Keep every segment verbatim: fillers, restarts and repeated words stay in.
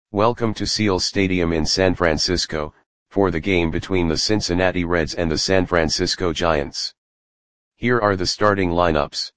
Welcome to Seal Stadium in San Francisco, for the game between the Cincinnati Reds and the San Francisco Giants. Here are the starting lineups.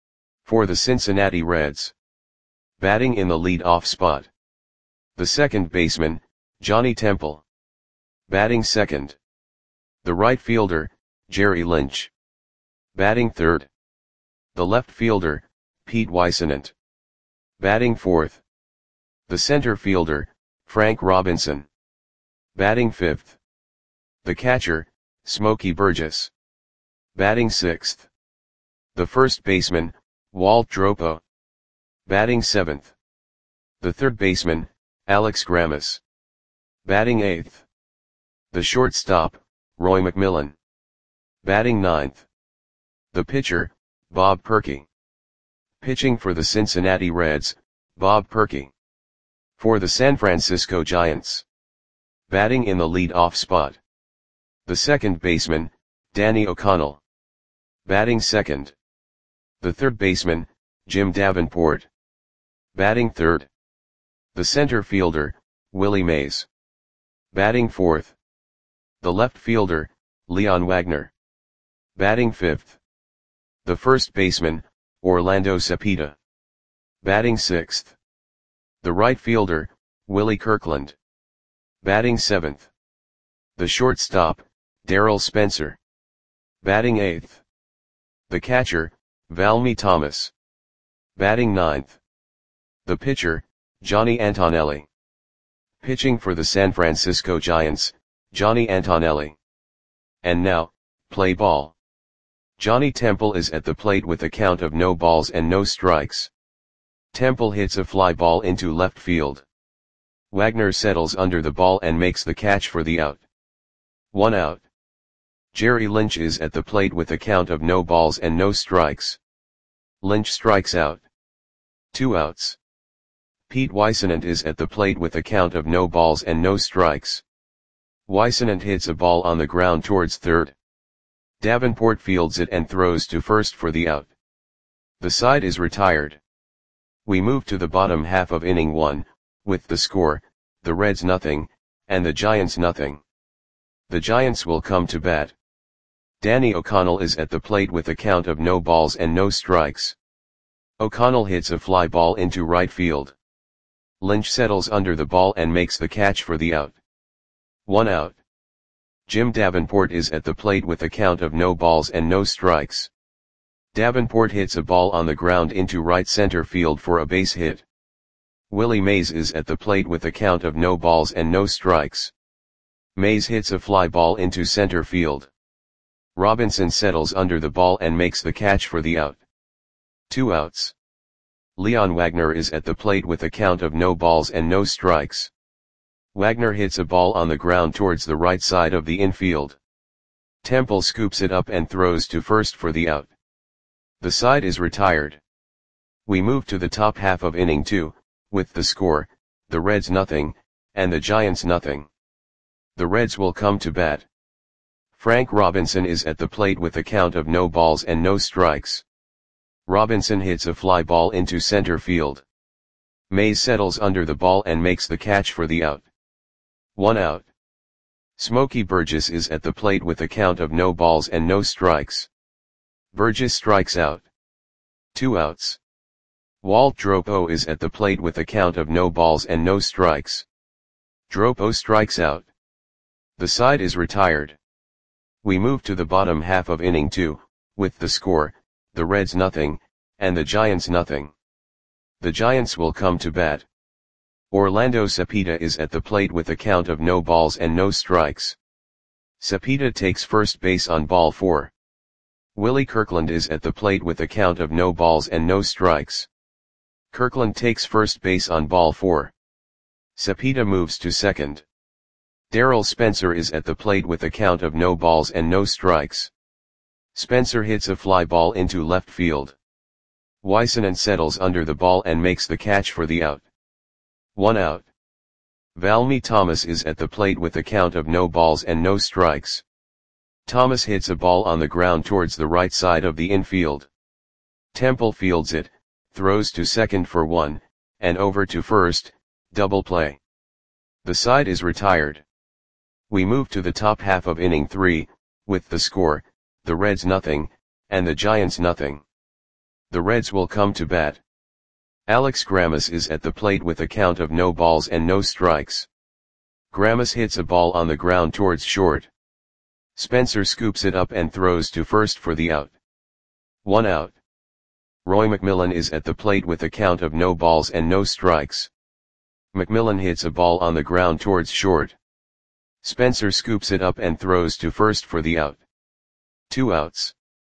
For the Cincinnati Reds. Batting in the lead-off spot. The second baseman, Johnny Temple. Batting second. The right fielder, Jerry Lynch. Batting third. The left fielder, Pete Whisenant. Batting fourth. The center fielder, Frank Robinson. Batting fifth. The catcher, Smokey Burgess. Batting sixth. The first baseman, Walt Dropo. Batting seventh. The third baseman, Alex Grammas. Batting eighth. The shortstop, Roy McMillan. Batting ninth. The pitcher, Bob Perky. Pitching for the Cincinnati Reds, Bob Perky. For the San Francisco Giants. Batting in the lead-off spot. The second baseman, Danny O'Connell. Batting second. The third baseman, Jim Davenport. Batting third. The center fielder, Willie Mays. Batting fourth. The left fielder, Leon Wagner. Batting fifth. The first baseman, Orlando Cepeda. Batting sixth. The right fielder, Willie Kirkland. Batting seventh. The shortstop, Darryl Spencer. Batting eighth. The catcher, Valmy Thomas. Batting ninth. The pitcher, Johnny Antonelli. Pitching for the San Francisco Giants, Johnny Antonelli. And now, play ball. Johnny Temple is at the plate with a count of no balls and no strikes. Temple hits a fly ball into left field. Wagner settles under the ball and makes the catch for the out. One out. Jerry Lynch is at the plate with a count of no balls and no strikes. Lynch strikes out. Two outs. Pete Whisenant is at the plate with a count of no balls and no strikes. Whisenant hits a ball on the ground towards third. Davenport fields it and throws to first for the out. The side is retired. We move to the bottom half of inning one, with the score, the Reds nothing, and the Giants nothing. The Giants will come to bat. Danny O'Connell is at the plate with a count of no balls and no strikes. O'Connell hits a fly ball into right field. Lynch settles under the ball and makes the catch for the out. One out. Jim Davenport is at the plate with a count of no balls and no strikes. Davenport hits a ball on the ground into right center field for a base hit. Willie Mays is at the plate with a count of no balls and no strikes. Mays hits a fly ball into center field. Robinson settles under the ball and makes the catch for the out. Two outs. Leon Wagner is at the plate with a count of no balls and no strikes. Wagner hits a ball on the ground towards the right side of the infield. Temple scoops it up and throws to first for the out. The side is retired. We move to the top half of inning two, with the score, the Reds nothing, and the Giants nothing. The Reds will come to bat. Frank Robinson is at the plate with a count of no balls and no strikes. Robinson hits a fly ball into center field. Mays settles under the ball and makes the catch for the out. One out. Smokey Burgess is at the plate with a count of no balls and no strikes. Burgess strikes out. Two outs. Walt Dropo is at the plate with a count of no balls and no strikes. Dropo strikes out. The side is retired. We move to the bottom half of inning two, with the score, the Reds nothing, and the Giants nothing. The Giants will come to bat. Orlando Cepeda is at the plate with a count of no balls and no strikes. Cepeda takes first base on ball four. Willie Kirkland is at the plate with a count of no balls and no strikes. Kirkland takes first base on ball four. Cepeda moves to second. Darryl Spencer is at the plate with a count of no balls and no strikes. Spencer hits a fly ball into left field. Whisenant settles under the ball and makes the catch for the out. One out. Valmy Thomas is at the plate with a count of no balls and no strikes. Thomas hits a ball on the ground towards the right side of the infield. Temple fields it, throws to second for one, and over to first, double play. The side is retired. We move to the top half of inning three, with the score, the Reds nothing, and the Giants nothing. The Reds will come to bat. Alex Grammas is at the plate with a count of no balls and no strikes. Grammas hits a ball on the ground towards short. Spencer scoops it up and throws to first for the out. One out. Roy McMillan is at the plate with a count of no balls and no strikes. McMillan hits a ball on the ground towards short. Spencer scoops it up and throws to first for the out. Two outs.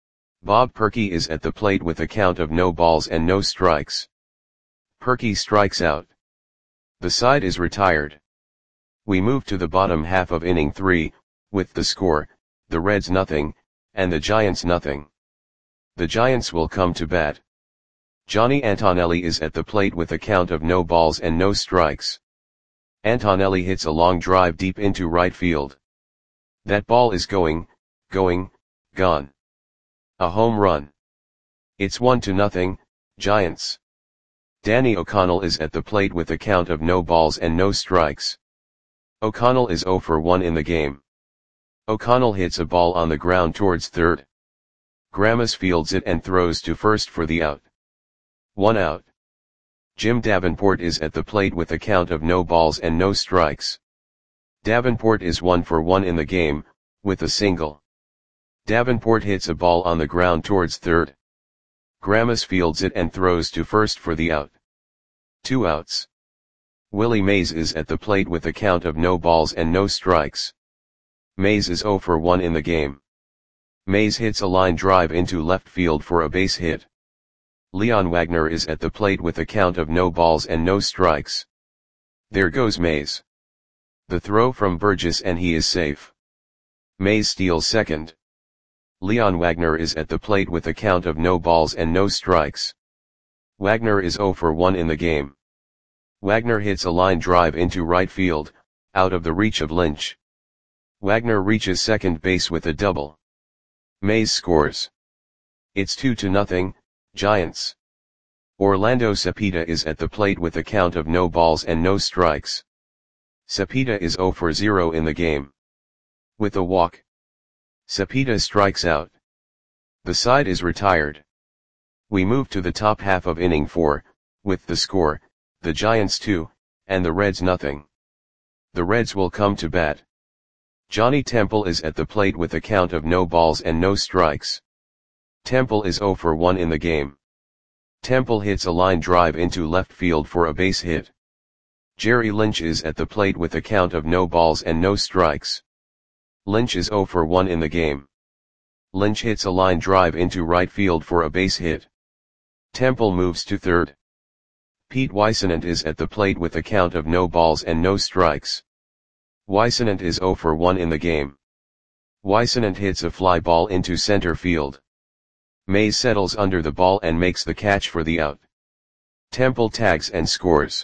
Bob Perky is at the plate with a count of no balls and no strikes. Perky strikes out. The side is retired. We move to the bottom half of inning three, with the score, the Reds nothing, and the Giants nothing. The Giants will come to bat. Johnny Antonelli is at the plate with a count of no balls and no strikes. Antonelli hits a long drive deep into right field. That ball is going, going, gone. A home run. It's one to nothing, Giants. Danny O'Connell is at the plate with a count of no balls and no strikes. O'Connell is oh for one in the game. O'Connell hits a ball on the ground towards third. Grammas fields it and throws to first for the out. One out. Jim Davenport is at the plate with a count of no balls and no strikes. Davenport is one for one in the game, with a single. Davenport hits a ball on the ground towards third. Grammas fields it and throws to first for the out. Two outs. Willie Mays is at the plate with a count of no balls and no strikes. Mays is oh for one in the game. Mays hits a line drive into left field for a base hit. Leon Wagner is at the plate with a count of no balls and no strikes. There goes Mays. The throw from Burgess and he is safe. Mays steals second. Leon Wagner is at the plate with a count of no balls and no strikes. Wagner is oh for one in the game. Wagner hits a line drive into right field, out of the reach of Lynch. Wagner reaches second base with a double. Mays scores. It's two to nothing, Giants. Orlando Cepeda is at the plate with a count of no balls and no strikes. Cepeda is oh for zero in the game. With a walk. Cepeda strikes out. The side is retired. We move to the top half of inning four, with the score, the Giants two, and the Reds nothing. The Reds will come to bat. Johnny Temple is at the plate with a count of no balls and no strikes. Temple is oh for one in the game. Temple hits a line drive into left field for a base hit. Jerry Lynch is at the plate with a count of no balls and no strikes. Lynch is oh for one in the game. Lynch hits a line drive into right field for a base hit. Temple moves to third. Pete Weissenant is at the plate with a count of no balls and no strikes. Weissenant is oh for one in the game. Weissenant hits a fly ball into center field. Mays settles under the ball and makes the catch for the out. Temple tags and scores.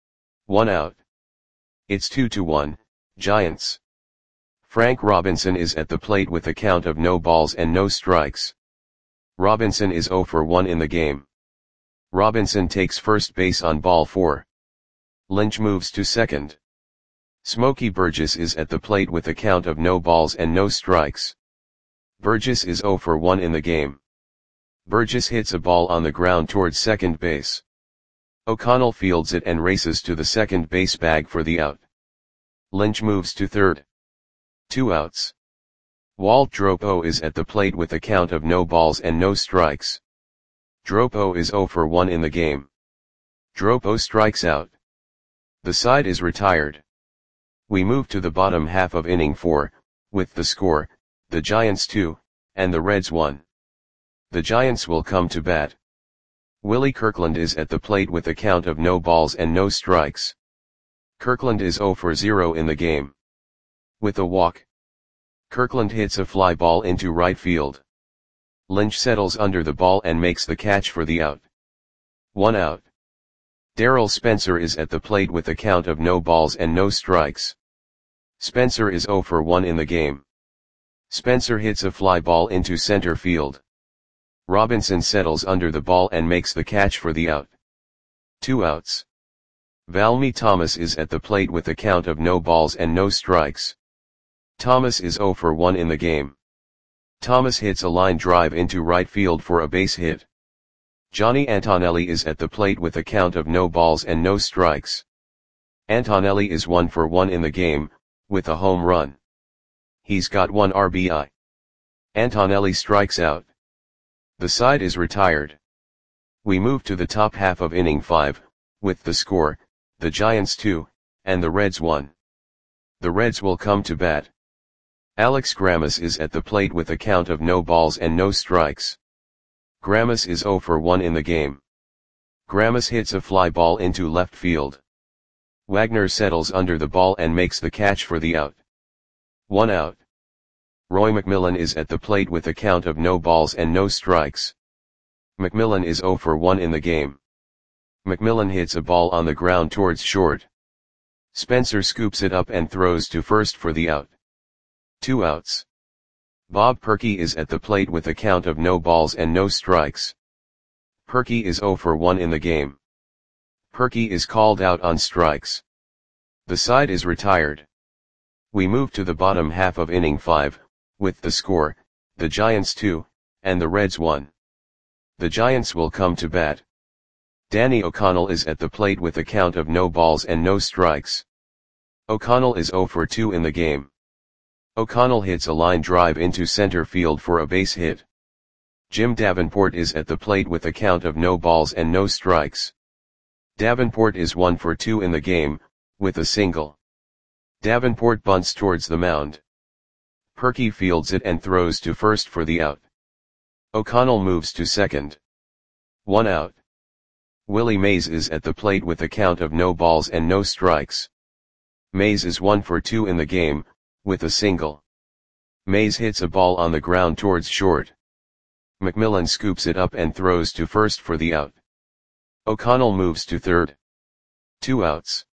One out. It's two to one, Giants. Frank Robinson is at the plate with a count of no balls and no strikes. Robinson is oh for one in the game. Robinson takes first base on ball four. Lynch moves to second. Smokey Burgess is at the plate with a count of no balls and no strikes. Burgess is oh for one in the game. Burgess hits a ball on the ground towards second base. O'Connell fields it and races to the second base bag for the out. Lynch moves to third. Two outs. Walt Dropo is at the plate with a count of no balls and no strikes. Dropo is oh for one in the game. Dropo strikes out. The side is retired. We move to the bottom half of inning four, with the score, the Giants two, and the Reds one. The Giants will come to bat. Willie Kirkland is at the plate with a count of no balls and no strikes. Kirkland is oh for zero in the game. With a walk. Kirkland hits a fly ball into right field. Lynch settles under the ball and makes the catch for the out. One out. Darrell Spencer is at the plate with a count of no balls and no strikes. Spencer is oh for one in the game. Spencer hits a fly ball into center field. Robinson settles under the ball and makes the catch for the out. Two outs. Valmy Thomas is at the plate with a count of no balls and no strikes. Thomas is zero for one in the game. Thomas hits a line drive into right field for a base hit. Johnny Antonelli is at the plate with a count of no balls and no strikes. Antonelli is one for one in the game, with a home run. He's got one R B I. Antonelli strikes out. The side is retired. We move to the top half of inning five, with the score, the Giants two, and the Reds one. The Reds will come to bat. Alex Grammas is at the plate with a count of no balls and no strikes. Grammas is zero for one in the game. Grammas hits a fly ball into left field. Wagner settles under the ball and makes the catch for the out. One out. Roy McMillan is at the plate with a count of no balls and no strikes. McMillan is zero for one in the game. McMillan hits a ball on the ground towards short. Spencer scoops it up and throws to first for the out. Two outs. Bob Perky is at the plate with a count of no balls and no strikes. Perky is zero for one in the game. Perky is called out on strikes. The side is retired. We move to the bottom half of inning five, with the score, the Giants two, and the Reds one. The Giants will come to bat. Danny O'Connell is at the plate with a count of no balls and no strikes. O'Connell is zero for two in the game. O'Connell hits a line drive into center field for a base hit. Jim Davenport is at the plate with a count of no balls and no strikes. Davenport is one for two in the game, with a single. Davenport bunts towards the mound. Perky fields it and throws to first for the out. O'Connell moves to second. One out. Willie Mays is at the plate with a count of no balls and no strikes. Mays is one for two in the game, with a single. Mays hits a ball on the ground towards short. McMillan scoops it up and throws to first for the out. O'Connell moves to third. Two outs.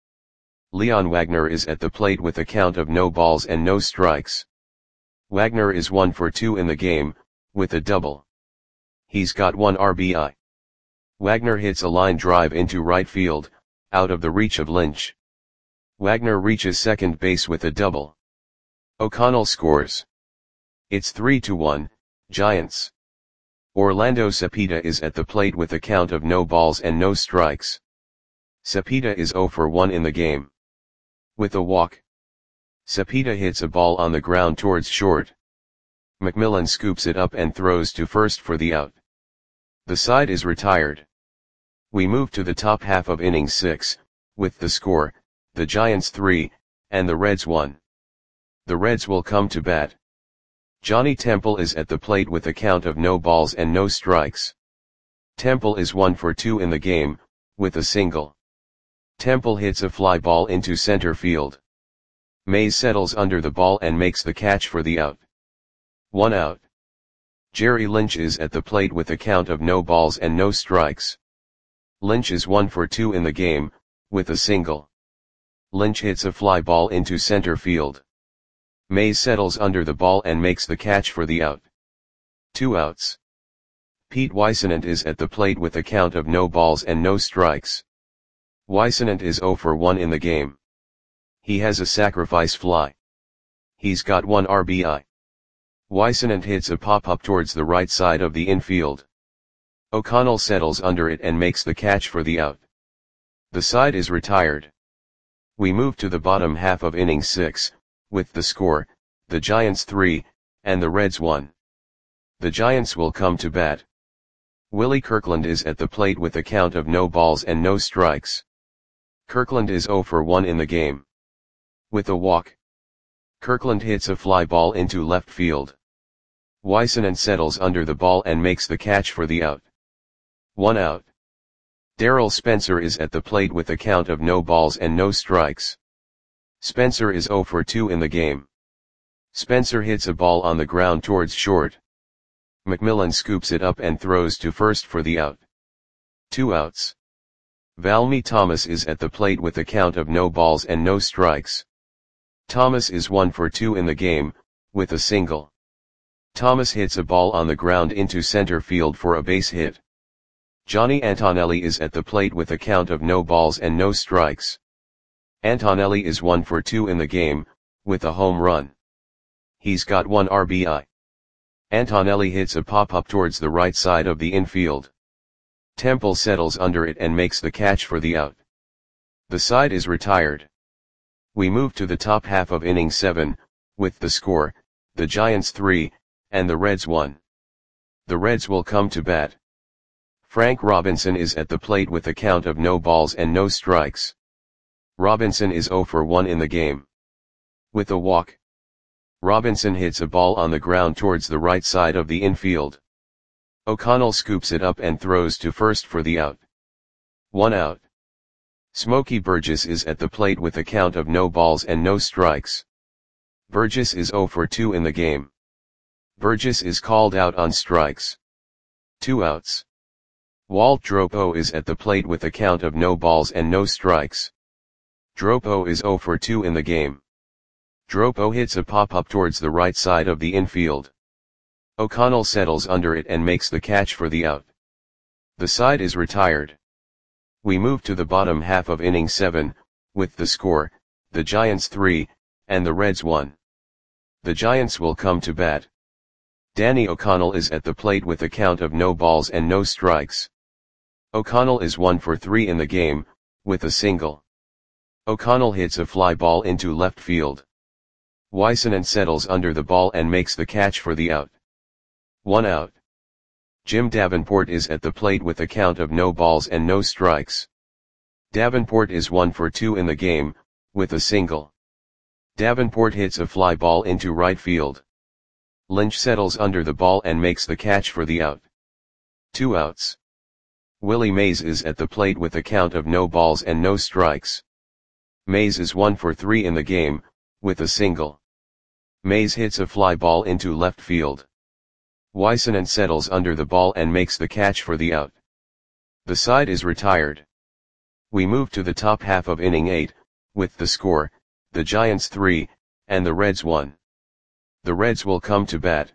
Leon Wagner is at the plate with a count of no balls and no strikes. Wagner is one for two in the game, with a double. He's got one R B I. Wagner hits a line drive into right field, out of the reach of Lynch. Wagner reaches second base with a double. O'Connell scores. It's three to one, Giants. Orlando Cepeda is at the plate with a count of no balls and no strikes. Cepeda is zero for one in the game. With a walk. Cepeda hits a ball on the ground towards short. McMillan scoops it up and throws to first for the out. The side is retired. We move to the top half of inning six, with the score, the Giants three, and the Reds one. The Reds will come to bat. Johnny Temple is at the plate with a count of no balls and no strikes. Temple is one for two in the game, with a single. Temple hits a fly ball into center field. Mays settles under the ball and makes the catch for the out. One out. Jerry Lynch is at the plate with a count of no balls and no strikes. Lynch is one for two in the game, with a single. Lynch hits a fly ball into center field. Mays settles under the ball and makes the catch for the out. Two outs. Pete Weissenant is at the plate with a count of no balls and no strikes. Weissenant is zero for one in the game. He has a sacrifice fly. He's got one R B I. Weissenant hits a pop-up towards the right side of the infield. O'Connell settles under it and makes the catch for the out. The side is retired. We move to the bottom half of inning six, with the score, the Giants three, and the Reds one. The Giants will come to bat. Willie Kirkland is at the plate with a count of no balls and no strikes. Kirkland is zero for one in the game. With a walk. Kirkland hits a fly ball into left field. Weissenant settles under the ball and makes the catch for the out. One out. Darrell Spencer is at the plate with a count of no balls and no strikes. Spencer is zero for two in the game. Spencer hits a ball on the ground towards short. McMillan scoops it up and throws to first for the out. Two outs. Valmy Thomas is at the plate with a count of no balls and no strikes. Thomas is one for two in the game, with a single. Thomas hits a ball on the ground into center field for a base hit. Johnny Antonelli is at the plate with a count of no balls and no strikes. Antonelli is one for two in the game, with a home run. He's got one R B I. Antonelli hits a pop-up towards the right side of the infield. Temple settles under it and makes the catch for the out. The side is retired. We move to the top half of inning seven, with the score, the Giants three, and the Reds one. The Reds will come to bat. Frank Robinson is at the plate with a count of no balls and no strikes. Robinson is zero for one in the game. With a walk, Robinson hits a ball on the ground towards the right side of the infield. O'Connell scoops it up and throws to first for the out. One out. Smokey Burgess is at the plate with a count of no balls and no strikes. Burgess is zero for two in the game. Burgess is called out on strikes. Two outs. Walt Dropo is at the plate with a count of no balls and no strikes. Dropo is zero for two in the game. Dropo hits a pop-up towards the right side of the infield. O'Connell settles under it and makes the catch for the out. The side is retired. We move to the bottom half of inning seven, with the score, the Giants three, and the Reds one. The Giants will come to bat. Danny O'Connell is at the plate with a count of no balls and no strikes. O'Connell is one for three in the game, with a single. O'Connell hits a fly ball into left field. Wysenan settles under the ball and makes the catch for the out. One out. Jim Davenport is at the plate with a count of no balls and no strikes. Davenport is one for two in the game, with a single. Davenport hits a fly ball into right field. Lynch settles under the ball and makes the catch for the out. Two outs. Willie Mays is at the plate with a count of no balls and no strikes. Mays is one for three in the game, with a single. Mays hits a fly ball into left field. Wysenan settles under the ball and makes the catch for the out. The side is retired. We move to the top half of inning eight, with the score, the Giants three, and the Reds one. The Reds will come to bat.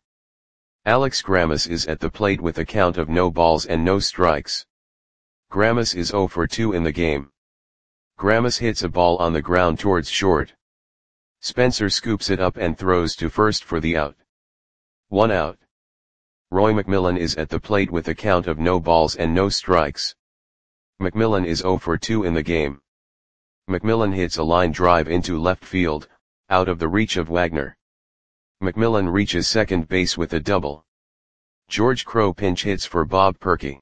Alex Grammas is at the plate with a count of no balls and no strikes. Grammas is zero for two in the game. Grammas hits a ball on the ground towards short. Spencer scoops it up and throws to first for the out. One out. Roy McMillan is at the plate with a count of no balls and no strikes. McMillan is zero for two in the game. McMillan hits a line drive into left field, out of the reach of Wagner. McMillan reaches second base with a double. George Crowe pinch hits for Bob Perky.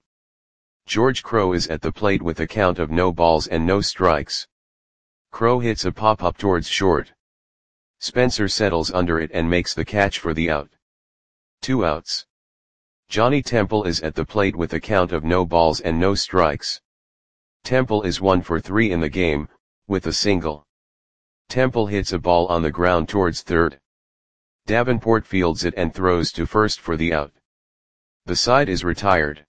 George Crowe is at the plate with a count of no balls and no strikes. Crowe hits a pop-up towards short. Spencer settles under it and makes the catch for the out. Two outs. Johnny Temple is at the plate with a count of no balls and no strikes. Temple is one for three in the game, with a single. Temple hits a ball on the ground towards third. Davenport fields it and throws to first for the out. The side is retired.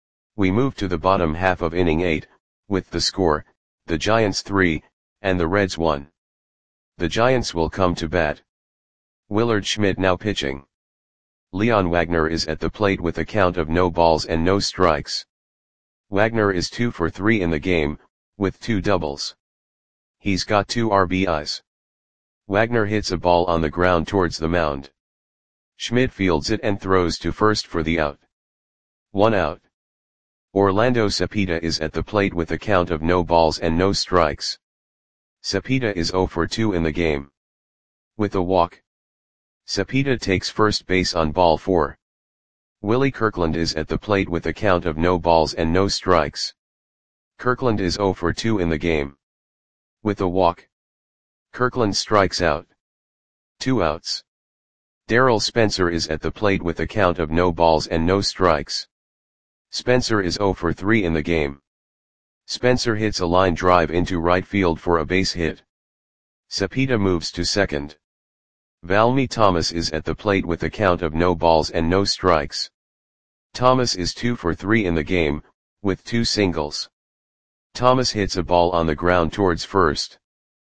We move to the bottom half of inning eight, with the score, the Giants three, and the Reds one. The Giants will come to bat. Willard Schmidt now pitching. Leon Wagner is at the plate with a count of no balls and no strikes. Wagner is two for three in the game, with two doubles. He's got two R B Is. Wagner hits a ball on the ground towards the mound. Schmidt fields it and throws to first for the out. One out. Orlando Cepeda is at the plate with a count of no balls and no strikes. Cepeda is zero for two in the game. With a walk, Cepeda takes first base on ball four. Willie Kirkland is at the plate with a count of no balls and no strikes. Kirkland is zero for two in the game. With a walk, Kirkland strikes out. Two outs. Darrell Spencer is at the plate with a count of no balls and no strikes. Spencer is zero for three in the game. Spencer hits a line drive into right field for a base hit. Cepeda moves to second. Valmy Thomas is at the plate with a count of no balls and no strikes. Thomas is two for three in the game, with two singles. Thomas hits a ball on the ground towards first.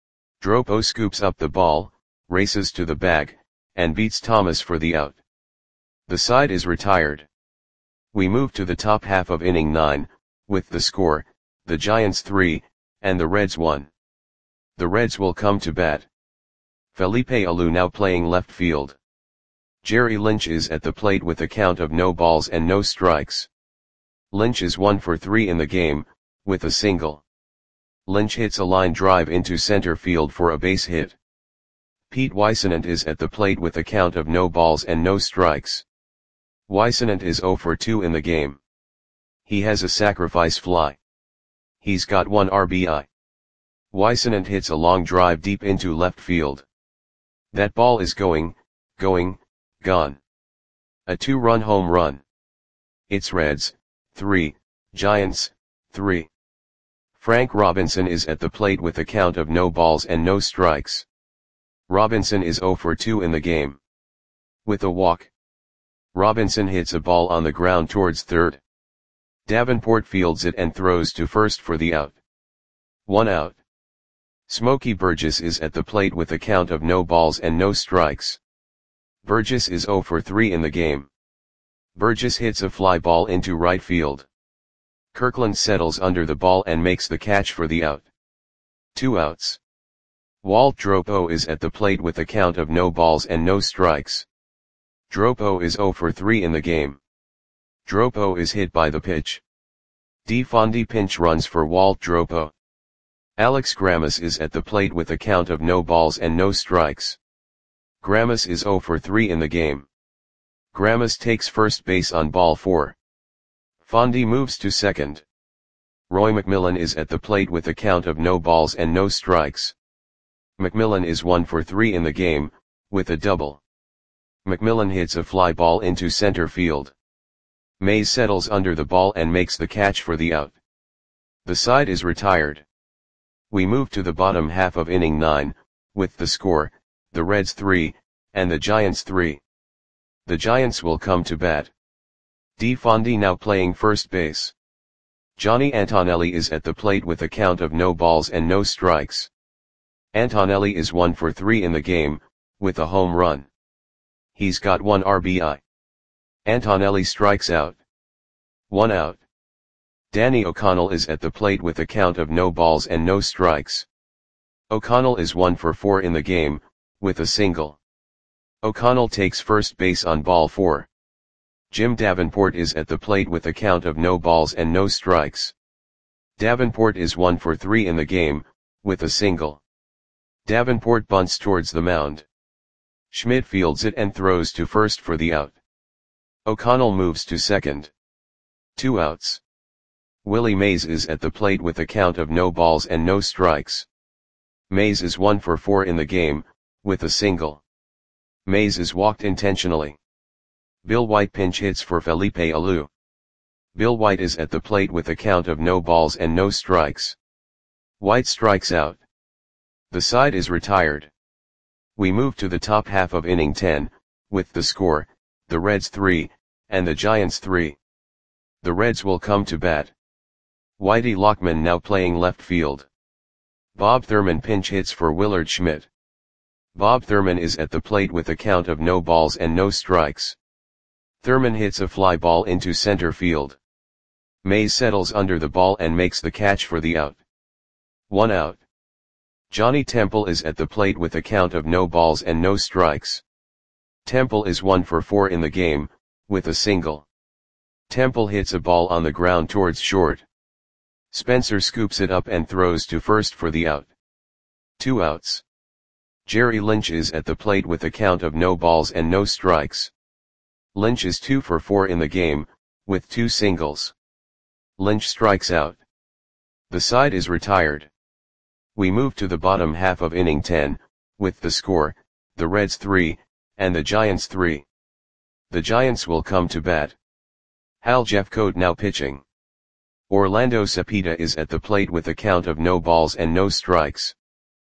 Dropo scoops up the ball, races to the bag, and beats Thomas for the out. The side is retired. We move to the top half of inning nine, with the score, the Giants three, and the Reds one. The Reds will come to bat. Felipe Alou now playing left field. Jerry Lynch is at the plate with a count of no balls and no strikes. Lynch is one for three in the game, with a single. Lynch hits a line drive into center field for a base hit. Pete Weissenant is at the plate with a count of no balls and no strikes. Weissenant is zero for two in the game. He has a sacrifice fly. He's got one R B I. Weissenant hits a long drive deep into left field. That ball is going, going, gone. A two-run home run. It's Reds, three, Giants, three. Frank Robinson is at the plate with a count of no balls and no strikes. Robinson is zero for two in the game. With a walk. Robinson hits a ball on the ground towards third. Davenport fields it and throws to first for the out. One out. Smokey Burgess is at the plate with a count of no balls and no strikes. Burgess is zero for three in the game. Burgess hits a fly ball into right field. Kirkland settles under the ball and makes the catch for the out. Two outs. Walt Dropo is at the plate with a count of no balls and no strikes. Dropo is zero for three in the game. Dropo is hit by the pitch. DeFondi pinch runs for Walt Dropo. Alex Grammas is at the plate with a count of no balls and no strikes. Grammas is zero for three in the game. Grammas takes first base on ball four. Fondi moves to second. Roy McMillan is at the plate with a count of no balls and no strikes. McMillan is one for three in the game, with a double. McMillan hits a fly ball into center field. Mays settles under the ball and makes the catch for the out. The side is retired. We move to the bottom half of inning nine, with the score, the Reds three, and the Giants three. The Giants will come to bat. DeFondi now playing first base. Johnny Antonelli is at the plate with a count of no balls and no strikes. Antonelli is one for three in the game, with a home run. He's got one R B I. Antonelli strikes out. One out. Danny O'Connell is at the plate with a count of no balls and no strikes. O'Connell is one for four in the game, with a single. O'Connell takes first base on ball four. Jim Davenport is at the plate with a count of no balls and no strikes. Davenport is one for three in the game, with a single. Davenport bunts towards the mound. Schmidt fields it and throws to first for the out. O'Connell moves to second. Two outs. Willie Mays is at the plate with a count of no balls and no strikes. Mays is one for four in the game, with a single. Mays is walked intentionally. Bill White pinch hits for Felipe Alou. Bill White is at the plate with a count of no balls and no strikes. White strikes out. The side is retired. We move to the top half of inning ten, with the score, the Reds three, and the Giants three. The Reds will come to bat. Whitey Lockman now playing left field. Bob Thurman pinch hits for Willard Schmidt. Bob Thurman is at the plate with a count of no balls and no strikes. Thurman hits a fly ball into center field. Mays settles under the ball and makes the catch for the out. One out. Johnny Temple is at the plate with a count of no balls and no strikes. Temple is one for four in the game, with a single. Temple hits a ball on the ground towards short. Spencer scoops it up and throws to first for the out. Two outs. Jerry Lynch is at the plate with a count of no balls and no strikes. Lynch is two for four in the game, with two singles. Lynch strikes out. The side is retired. We move to the bottom half of inning ten, with the score, the Reds three, and the Giants three. The Giants will come to bat. Hal Jeffcoat now pitching. Orlando Cepeda is at the plate with a count of no balls and no strikes.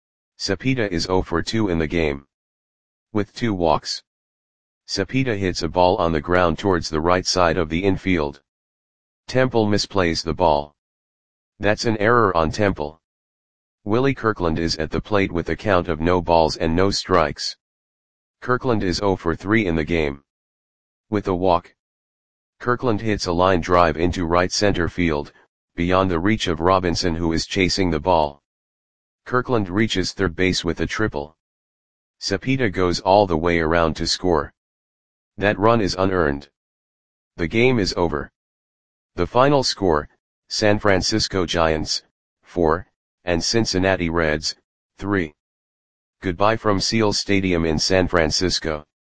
Cepeda is zero for two in the game. With two walks. Cepeda hits a ball on the ground towards the right side of the infield. Temple misplays the ball. That's an error on Temple. Willie Kirkland is at the plate with a count of no balls and no strikes. Kirkland is zero for three in the game. With a walk. Kirkland hits a line drive into right center field, beyond the reach of Robinson, who is chasing the ball. Kirkland reaches third base with a triple. Cepeda goes all the way around to score. That run is unearned. The game is over. The final score, San Francisco Giants, four, and Cincinnati Reds, three. Goodbye from Seals Stadium in San Francisco.